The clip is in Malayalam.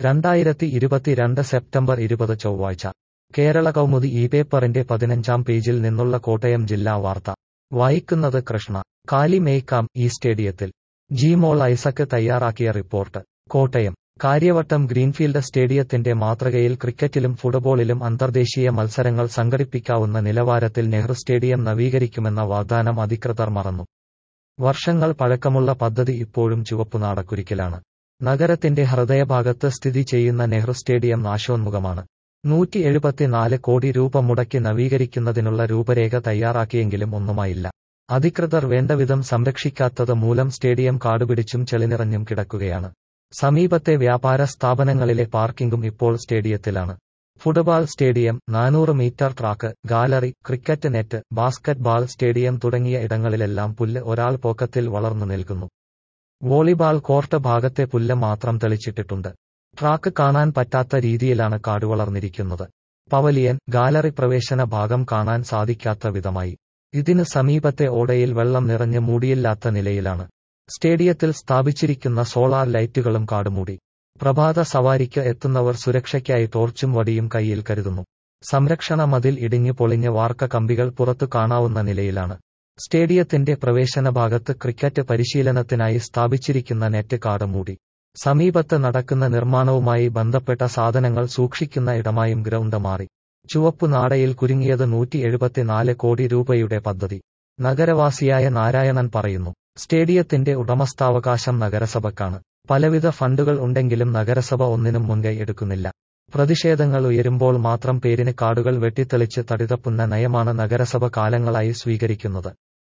2022 സെപ്റ്റംബർ 20 ചൊവ്വാഴ്ച കേരള കൗമുദി ഈ പേപ്പറിന്റെ 15-ാം പേജിൽ നിന്നുള്ള കോട്ടയം ജില്ലാ വാർത്ത വായിക്കുന്നത് കൃഷ്ണ. കാലി മേയ്ക്കാം ഈ സ്റ്റേഡിയത്തിൽ. ജിമോൾ ഐസക് തയ്യാറാക്കിയ റിപ്പോർട്ട്. കോട്ടയം. കാര്യവട്ടം ഗ്രീൻഫീൽഡ് സ്റ്റേഡിയത്തിന്റെ മാതൃകയിൽ ക്രിക്കറ്റിലും ഫുട്ബോളിലും അന്തർദേശീയ മത്സരങ്ങൾ സംഘടിപ്പിക്കാവുന്ന നിലവാരത്തിൽ നെഹ്റു സ്റ്റേഡിയം നവീകരിക്കുമെന്ന വാഗ്ദാനം അധികൃതർ മറന്നു. വർഷങ്ങൾ പഴക്കമുള്ള പദ്ധതി ഇപ്പോഴും ചുവപ്പുനാടക്കുരിക്കിലാണ്. നഗരത്തിന്റെ ഹൃദയഭാഗത്ത് സ്ഥിതി ചെയ്യുന്ന നെഹ്റു സ്റ്റേഡിയം നാശോന്മുഖമാണ്. 174 കോടി രൂപ മുടക്കി നവീകരിക്കുന്നതിനുള്ള രൂപരേഖ തയ്യാറാക്കിയെങ്കിലും ഒന്നുമായില്ല. അധികൃതർ വേണ്ടവിധം സംരക്ഷിക്കാത്തത് മൂലം സ്റ്റേഡിയം കാടുപിടിച്ചും ചെളിനിറഞ്ഞും കിടക്കുകയാണ്. സമീപത്തെ വ്യാപാര സ്ഥാപനങ്ങളിലെ പാർക്കിംഗും ഇപ്പോൾ സ്റ്റേഡിയത്തിലാണ്. Football stadium, 400 metre track, gallery, cricket net, basketball stadium തുടങ്ങിയ ഇടങ്ങളിലെല്ലാം പുല്ല് ഒരാൾ പൊക്കത്തിൽ വളർന്നു നിൽക്കുന്നു. വോളിബാൾ കോർട്ട് ഭാഗത്തെ പുല്ല് മാത്രം തെളിച്ചിട്ടിട്ടുണ്ട്. ട്രാക്ക് കാണാൻ പറ്റാത്ത രീതിയിലാണ് കാടുവളർന്നിരിക്കുന്നത്. പവലിയൻ, ഗാലറി പ്രവേശന ഭാഗം കാണാൻ സാധിക്കാത്ത വിധമായി. ഇതിന് സമീപത്തെ ഓടയിൽ വെള്ളം നിറഞ്ഞ് മൂടിയില്ലാത്ത നിലയിലാണ്. സ്റ്റേഡിയത്തിൽ സ്ഥാപിച്ചിരിക്കുന്ന സോളാർ ലൈറ്റുകളും കാടുമൂടി. പ്രഭാത സവാരിക്ക് എത്തുന്നവർ സുരക്ഷയ്ക്കായി ടോർച്ചും വടിയും കയ്യിൽ കരുതുന്നു. സംരക്ഷണ മതിൽ ഇടിഞ്ഞു പൊളിഞ്ഞ് വാർക്ക കമ്പികൾ പുറത്തു കാണാവുന്ന നിലയിലാണ്. സ്റ്റേഡിയത്തിന്റെ പ്രവേശന ഭാഗത്ത് ക്രിക്കറ്റ് പരിശീലനത്തിനായി സ്ഥാപിച്ചിരിക്കുന്ന നെറ്റ് കാടുമൂടി. സമീപത്ത് നടക്കുന്ന നിർമ്മാണവുമായി ബന്ധപ്പെട്ട സാധനങ്ങൾ സൂക്ഷിക്കുന്ന ഇടമായും ഗ്രൗണ്ട് മാറി. ചുവപ്പുനാടയിൽ കുരുങ്ങിയത് 174 കോടി രൂപയുടെ പദ്ധതി. നഗരവാസിയായ നാരായണൻ പറയുന്നു. സ്റ്റേഡിയത്തിന്റെ ഉടമസ്ഥാവകാശം നഗരസഭക്കാണ്. പലവിധ ഫണ്ടുകൾ ഉണ്ടെങ്കിലും നഗരസഭ ഒന്നിനും മുൻകൈ എടുക്കുന്നില്ല. പ്രതിഷേധങ്ങൾ ഉയരുമ്പോൾ മാത്രം പേരിന് കാടുകൾ വെട്ടിത്തെളിച്ച് തടിതപ്പുന്ന നയമാണ് നഗരസഭ കാലങ്ങളായി സ്വീകരിക്കുന്നത്.